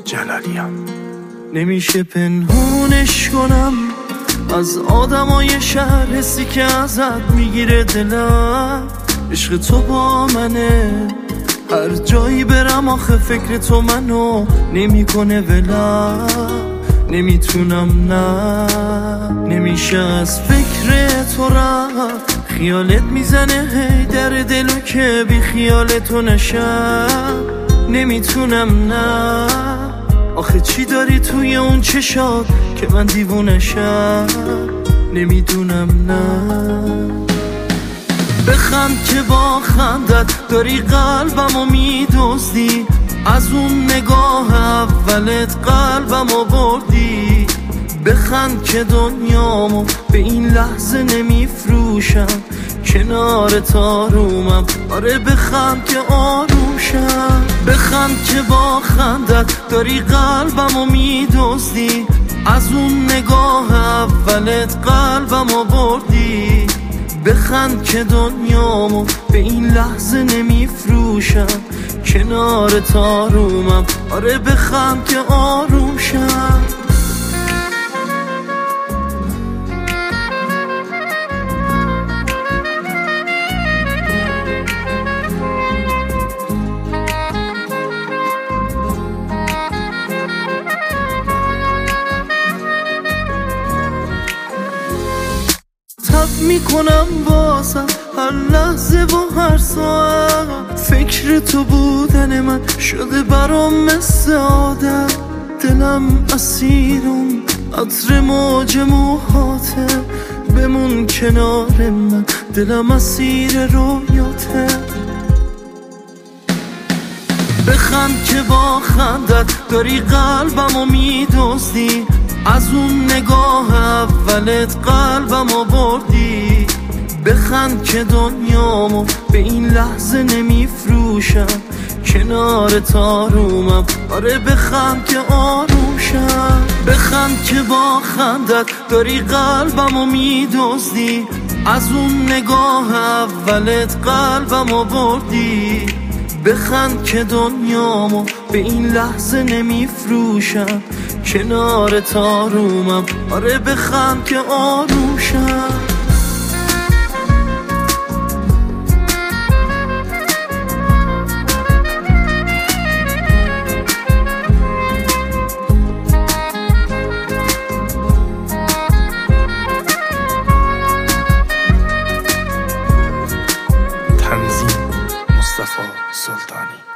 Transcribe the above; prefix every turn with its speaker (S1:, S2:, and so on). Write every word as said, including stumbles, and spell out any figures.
S1: جلالیان. نمیشه پنهونش کنم از آدمای شهر، حسی که ازت میگیره دلم. عشق تو با منه، هر جایی برم آخه فکر تو منو نمیکنه ولم. نمیتونم نه، نمیشه از فکر تو رفت. خیالت میزنه هی در دلو که بی خیال تو نشم. نمیتونم نه، آخه چی داری توی اون چشات که من دیوونشم. نمیدونم نه. بخند که با خندت داری قلبمو میدزدی، از اون نگاه اولت قلبمو بردی. بخند که دنیامو به این لحظه نمیفروشم، کنار تارومم. آره بخند که آروشم. بخند که با خندت داری قلبمو میدزدی، از اون نگاه اولت قلبمو بردی. بخند که دنیامو به این لحظه نمیفروشم، کنار تارومم. آره بخند که آروشم. تب میکنم بازم هر لحظه و هر ساعت، فکر تو بودن من شده برام مثل عادت. دلم اسیرم عطر موج موهاته، بمون کنار من، دلم اسیر رویاته. بخند که با خندت داری قلبمو میدزدی، از اون نگاه اولت قلبمو بردی. بخند که دنیامو به این لحظه نمیفروشم، کنار تارومم. آره بخند که آروشم. بخند که با خندت داری قلبمو میدزدی، از اون نگاه اولت قلبمو بردی. بخند که دنیامو به این لحظه نمیفروشم، کنار تارومم. آره بخند که آروشم.
S2: تنظیم مصطفی سلطانی.